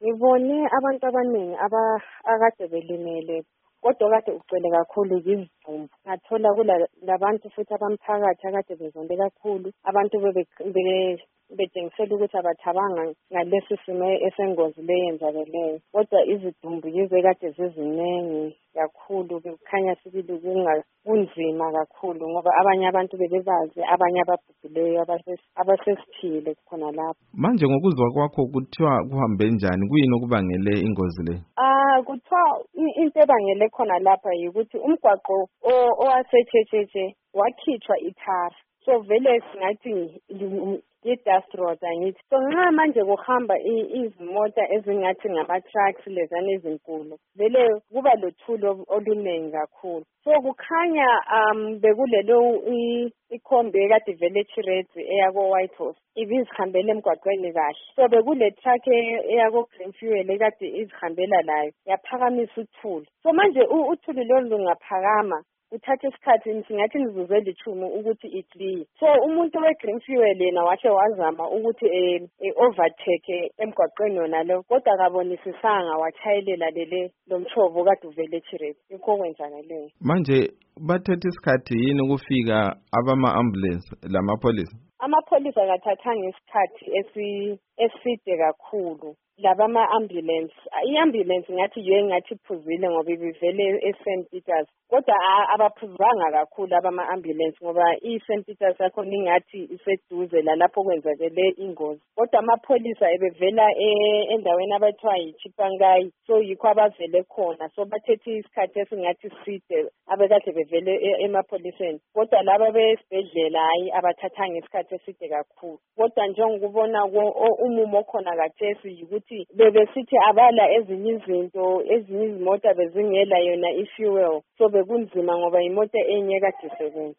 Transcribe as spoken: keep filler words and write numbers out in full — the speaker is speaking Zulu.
Ngibone abantu abaningi aba akade belimele kodwa kade ugcwele kakhulu izidumbu. Ngathola kula labantu futhi abamphakathi akade bezonde kakhulu. Abantu bebe be- betshengisela ukuthi abathabanga ngalesi simo esengozi leyenzakeleyo. Kodwa izidumbu yize kade ziziningi kakhulu kukhanya sibili kunga kunzima kakhulu ngoba abanye abantu bebebazi abanye ababhubhileyo abase- abasesithile khona lapho. Manje ngokuzwa kwakho kuthiwa kuhambe njani, kuyini okubangele ingozi le? Ah kuthiwa i- into ebangele khona lapha yikuthi umgwaqo o- owaseTshetshe wakhitshwa ithara. So vele singathi i-dust road angithi. So nxa manje kuhamba i- izimota ezingathi ngama-trucks lezana ezinkulu vele kuba lothuli oluningi kakhulu. So kukhanya um bekulelo i- ikhombi ekade vele Chirezi eyako White House ibizihambela emgwaqweni kahle. So bekule truck e- eyako Green Fuel ekade izihambela layo yaphakamisa uthuli. So manje u- uthuli lolu lungaphakama uthatha isikhathi singathi imizuzu elithumi ukuthi iclear. So umuntu we-Green Fuel yena wahle wazama ukuthi eh, eh, overtake emgwaqweni yona lo kodwa akabonisisanga wachayelela lele lomshovu kade uvele eChirezi. Yikho kwenzakaleyo. Manje bathethe isikhathi yini ukufika abama-ambulance lamapholisa? Amapholisa akathathanga isikhathi esi eside kakhulu. Laba ama-ambulance i-ambulance ngathi yiyo engathi iphuzile ngoba ibivele e-Saint Peters kodwa abaphuzanga kakhulu abama-ambulance ngoba i-Saint Peters yakhona ingathi iseduze la lapho kwenzakele ingozi kodwa amapholisa ebevela endaweni abathiwa yi-Chipangai so yikho abavele khona so bathethe isikhathi esingathi side abekade bevele emapholiseni kodwa laba besibhedlela hayi abathathanga isikhathi eside kakhulu kodwa njengokubona umumo okhona kathesi yikuthi bebesithi abala ezinye izinto ezinye izimota bezingela yona i-fuel so bekunzima ngoba imoto enye kade isebenza.